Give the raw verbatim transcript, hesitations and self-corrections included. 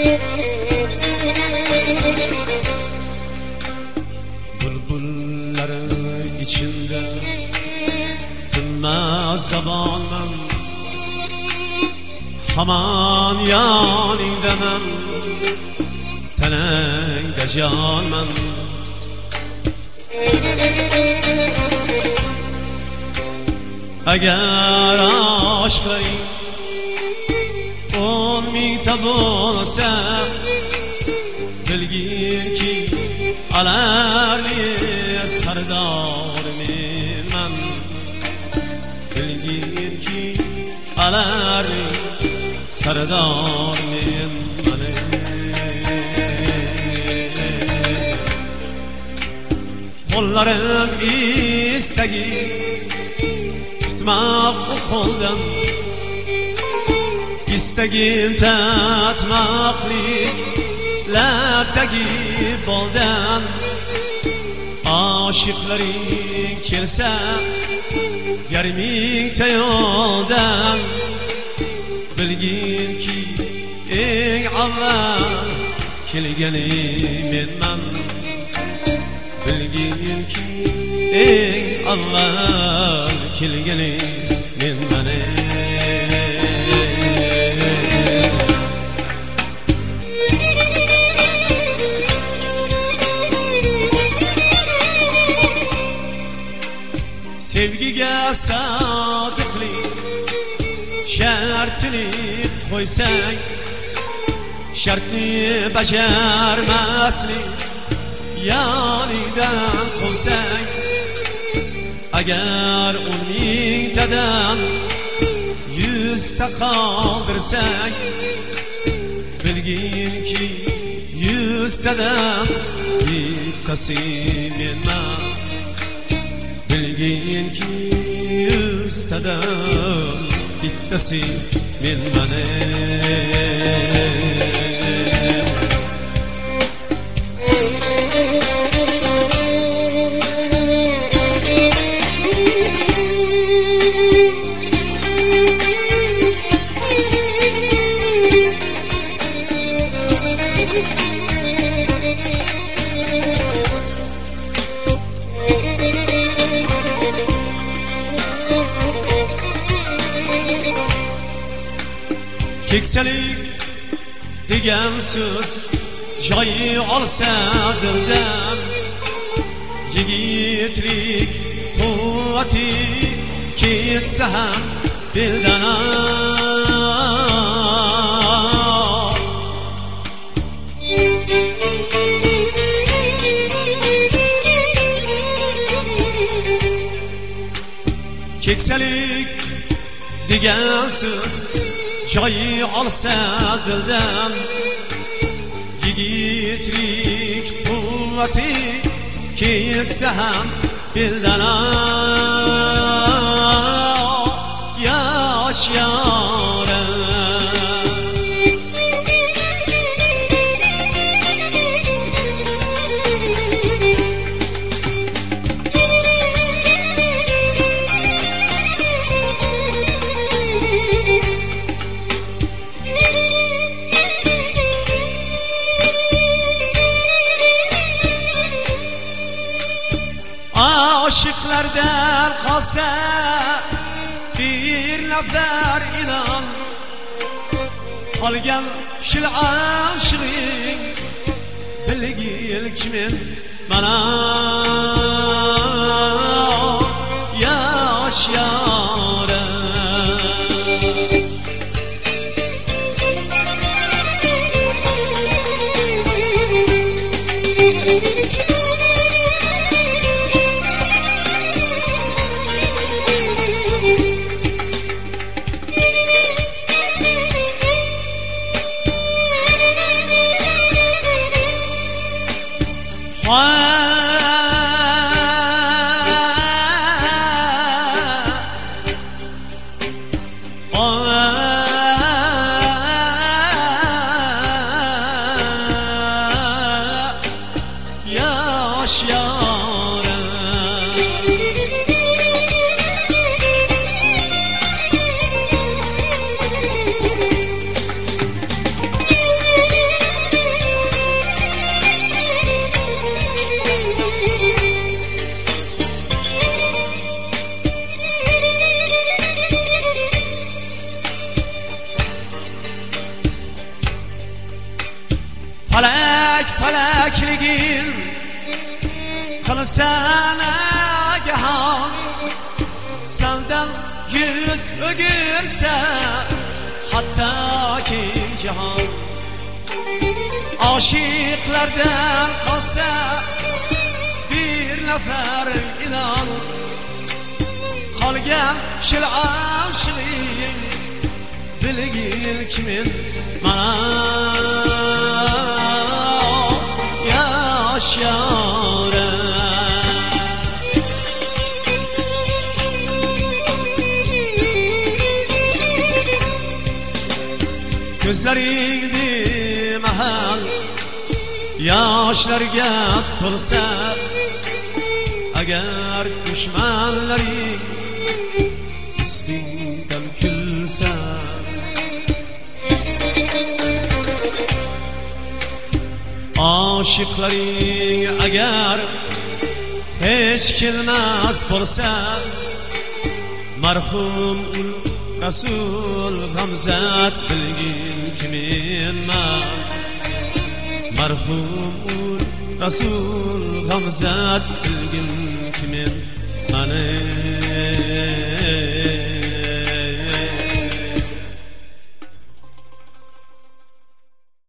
Bülbüllerin içinde tinmez zamanım, haman yaningdaman, tanangda jonman. Agar aşklaring o'n mingta bo'lsa, bilginki alarli sardorman. Bilginki alarli sardorman. Qo'llarim istagi tutmak o qo'ldan, istagim tatmoqlik labdagi boldan. Oshiqlaring kelsa yarmingta yo'ldan, bilginki eng avval kelgani menman. Bilginki eng avval kelgani menman. Sevgiga sodiqlik shartini qo'ysang, shartni bajarmaslik yoningdan qolsang, agar o'n mingtadan yuzta qoldirsang, bilginki yuztadan bittasi menman. Bilginki yuztadan bittasi menman. Keksalik degan so'z joyi olsa dildan, yigitlik quvvati ketsa ham beldan. Keksalik degan so'z joyi olsa dildan, yigitlik quvvati ketsa ham beldan. Yosh yorim Aşıklardan kalsa bir nafar inan, qolgan shil aşığın bilgil kimin mana. Yosh yorim felek felekligin kılsana gahan senden yüz ögürse hatta ki cihan aşıklardan kalsa bir nefer inan kalgan şil aşığın bilgin kimin mana yaşyara gözleringdi mahal yaşlarga to'lsa agar dushmanlaring ustingdan kulsa oshiqlaring agar hech kelmas bo'lsa marhum Rasul g'amzat bilgin kimenman marhum Rasul g'amzat bilgin kimen mani